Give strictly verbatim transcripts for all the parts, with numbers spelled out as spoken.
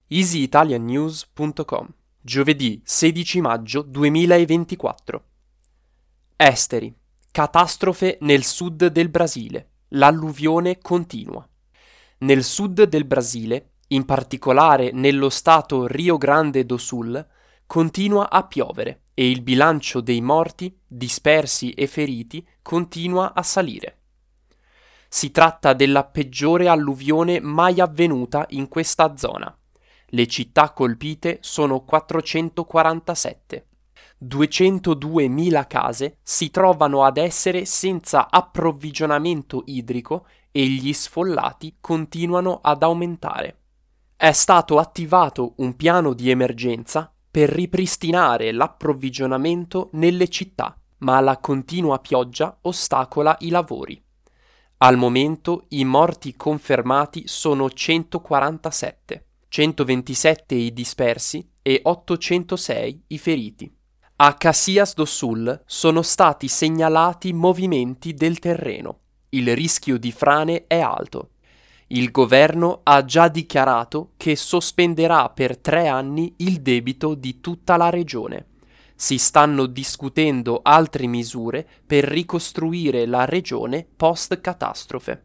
easy italian news punto com, giovedì sedici maggio duemilaventiquattro. Esteri. Catastrofe nel sud del Brasile. L'alluvione continua. Nel sud del Brasile, in particolare nello stato Rio Grande do Sul, continua a piovere e il bilancio dei morti, dispersi e feriti continua a salire. Si tratta della peggiore alluvione mai avvenuta in questa zona. Le città colpite sono quattrocentoquarantasette. duecentoduemila case si trovano ad essere senza approvvigionamento idrico e gli sfollati continuano ad aumentare. È stato attivato un piano di emergenza per ripristinare l'approvvigionamento nelle città, ma la continua pioggia ostacola i lavori. Al momento i morti confermati sono centoquarantasette, centoventisette i dispersi e ottocentosei i feriti. A Caxias do Sul sono stati segnalati movimenti del terreno. Il rischio di frane è alto. Il governo ha già dichiarato che sospenderà per tre anni il debito di tutta la regione. Si stanno discutendo altre misure per ricostruire la regione post-catastrofe.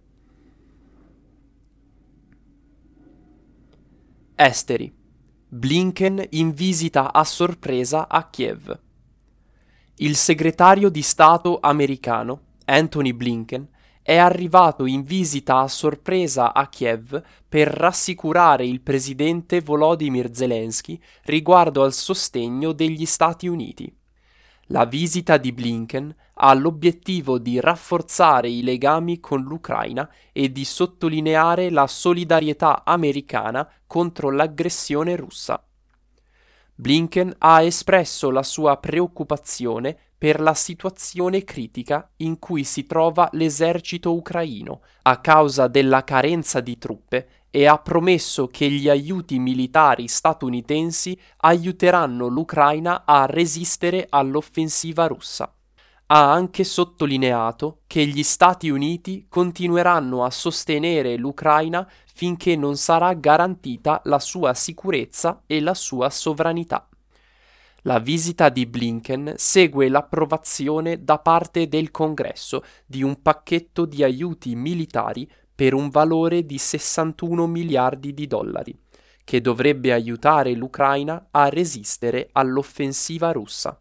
Esteri. Blinken in visita a sorpresa a Kiev. Il segretario di Stato americano, Antony Blinken, è arrivato in visita a sorpresa a Kiev per rassicurare il presidente Volodymyr Zelensky riguardo al sostegno degli Stati Uniti. La visita di Blinken ha l'obiettivo di rafforzare i legami con l'Ucraina e di sottolineare la solidarietà americana contro l'aggressione russa. Blinken ha espresso la sua preoccupazione per la situazione critica in cui si trova l'esercito ucraino a causa della carenza di truppe e ha promesso che gli aiuti militari statunitensi aiuteranno l'Ucraina a resistere all'offensiva russa. Ha anche sottolineato che gli Stati Uniti continueranno a sostenere l'Ucraina finché non sarà garantita la sua sicurezza e la sua sovranità. La visita di Blinken segue l'approvazione da parte del Congresso di un pacchetto di aiuti militari per un valore di sessantuno miliardi di dollari, che dovrebbe aiutare l'Ucraina a resistere all'offensiva russa.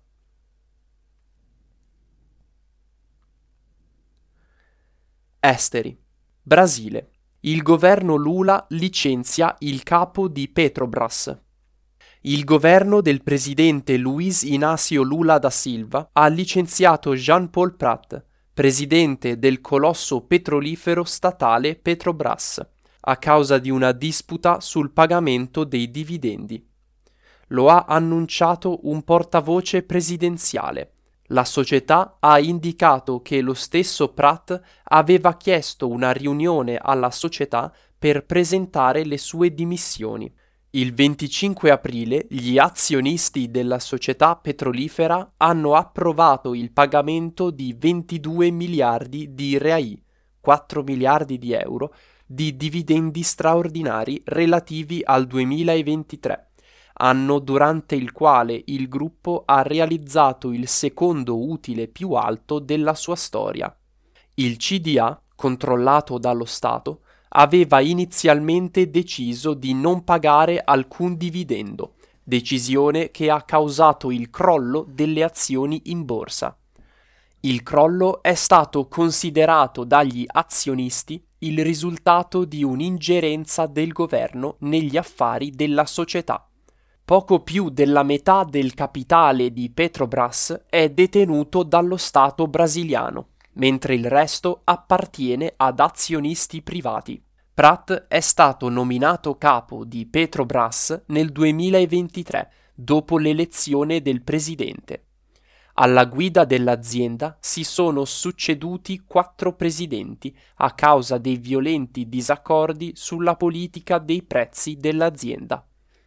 Esteri. Brasile. Il governo Lula licenzia il capo di Petrobras. Il governo del presidente Luiz Inácio Lula da Silva ha licenziato Jean-Paul Prat, presidente del colosso petrolifero statale Petrobras, a causa di una disputa sul pagamento dei dividendi. Lo ha annunciato un portavoce presidenziale. La società ha indicato che lo stesso Prat aveva chiesto una riunione alla società per presentare le sue dimissioni. Il venticinque aprile gli azionisti della società petrolifera hanno approvato il pagamento di ventidue miliardi di reais, quattro miliardi di euro, di dividendi straordinari relativi al duemilaventitré, anno durante il quale il gruppo ha realizzato il secondo utile più alto della sua storia. Il C D A, controllato dallo Stato, aveva inizialmente deciso di non pagare alcun dividendo, decisione che ha causato il crollo delle azioni in borsa. Il crollo è stato considerato dagli azionisti il risultato di un'ingerenza del governo negli affari della società. Poco più della metà del capitale di Petrobras è detenuto dallo Stato brasiliano, mentre il resto appartiene ad azionisti privati. Prat è stato nominato capo di Petrobras nel duemilaventitré, dopo l'elezione del presidente. Alla guida dell'azienda si sono succeduti quattro presidenti a causa dei violenti disaccordi sulla politica dei prezzi dell'azienda.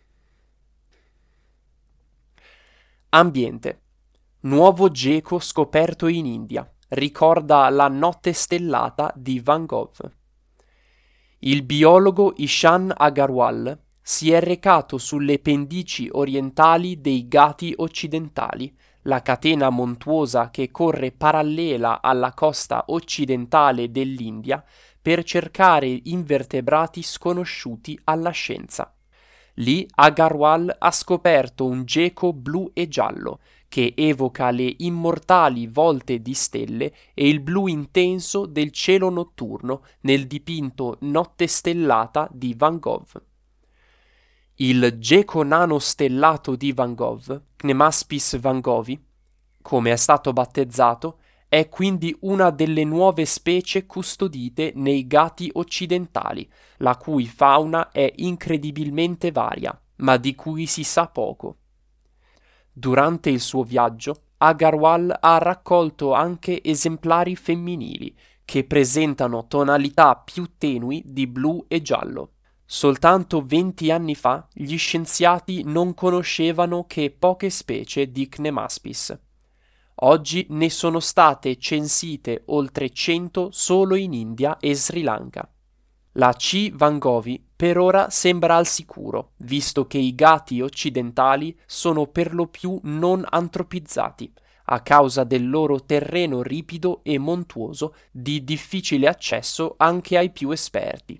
Ambiente. Nuovo geco scoperto in India. Ricorda la notte stellata di Van Gogh. Il biologo Ishan Agarwal si è recato sulle pendici orientali dei Ghati occidentali, la catena montuosa che corre parallela alla costa occidentale dell'India, per cercare invertebrati sconosciuti alla scienza. Lì Agarwal ha scoperto un geco blu e giallo che evoca le immortali volte di stelle e il blu intenso del cielo notturno nel dipinto Notte stellata di Van Gogh. Il geco nano stellato di Van Gogh, Cnemaspis van Goghvi, come è stato battezzato, è quindi una delle nuove specie custodite nei Ghati occidentali, la cui fauna è incredibilmente varia, ma di cui si sa poco. Durante il suo viaggio, Agarwal ha raccolto anche esemplari femminili, che presentano tonalità più tenui di blu e giallo. Soltanto venti anni fa gli scienziati non conoscevano che poche specie di Cnemaspis. Oggi ne sono state censite oltre cento solo in India e Sri Lanka. La C. van Goghvi per ora sembra al sicuro, visto che i Ghati occidentali sono per lo più non antropizzati, a causa del loro terreno ripido e montuoso di difficile accesso anche ai più esperti.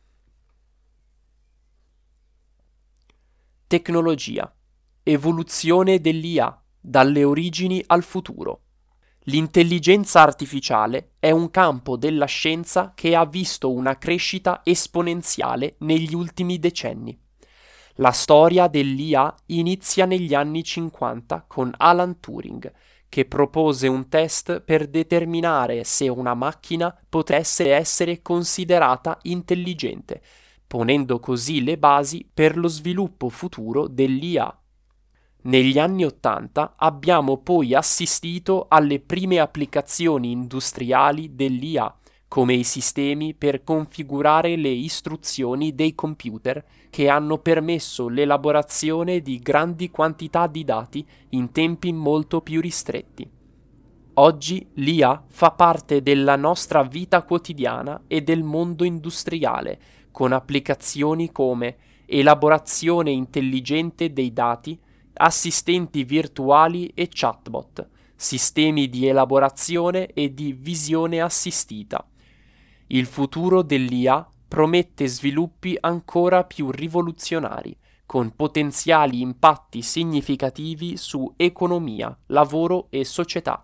Tecnologia. Evoluzione dell'I A, dalle origini al futuro. L'intelligenza artificiale è un campo della scienza che ha visto una crescita esponenziale negli ultimi decenni. La storia dell'I A inizia negli anni cinquanta con Alan Turing, che propose un test per determinare se una macchina potesse essere considerata intelligente, ponendo così le basi per lo sviluppo futuro dell'I A. Negli anni Ottanta abbiamo poi assistito alle prime applicazioni industriali dell'I A, come i sistemi per configurare le istruzioni dei computer che hanno permesso l'elaborazione di grandi quantità di dati in tempi molto più ristretti. Oggi l'I A fa parte della nostra vita quotidiana e del mondo industriale, con applicazioni come elaborazione intelligente dei dati, assistenti virtuali e chatbot, sistemi di elaborazione e di visione assistita. Il futuro dell'I A promette sviluppi ancora più rivoluzionari, con potenziali impatti significativi su economia, lavoro e società.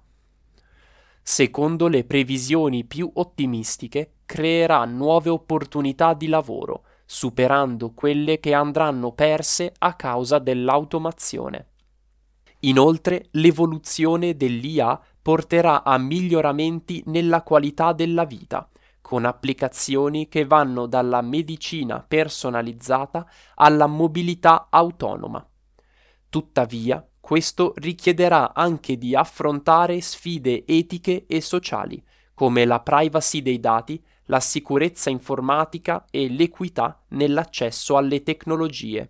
Secondo le previsioni più ottimistiche, creerà nuove opportunità di lavoro, superando quelle che andranno perse a causa dell'automazione. Inoltre, l'evoluzione dell'I A porterà a miglioramenti nella qualità della vita, con applicazioni che vanno dalla medicina personalizzata alla mobilità autonoma. Tuttavia, questo richiederà anche di affrontare sfide etiche e sociali, come la privacy dei dati, la sicurezza informatica e l'equità nell'accesso alle tecnologie.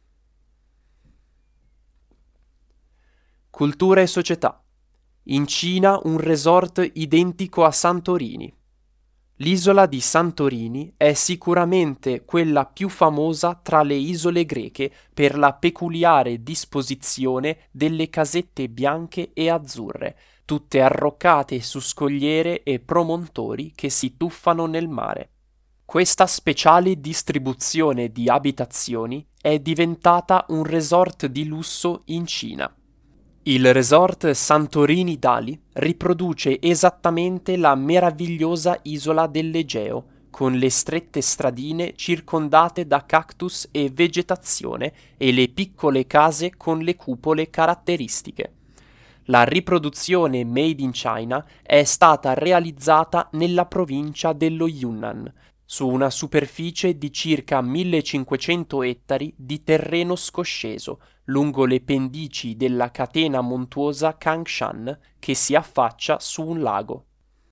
Cultura e società. In Cina un resort identico a Santorini. L'isola di Santorini è sicuramente quella più famosa tra le isole greche per la peculiare disposizione delle casette bianche e azzurre, tutte arroccate su scogliere e promontori che si tuffano nel mare. Questa speciale distribuzione di abitazioni è diventata un resort di lusso in Cina. Il resort Santorini Dali riproduce esattamente la meravigliosa isola dell'Egeo, con le strette stradine circondate da cactus e vegetazione e le piccole case con le cupole caratteristiche. La riproduzione made in China è stata realizzata nella provincia dello Yunnan, su una superficie di circa millecinquecento ettari di terreno scosceso, lungo le pendici della catena montuosa Kangshan che si affaccia su un lago.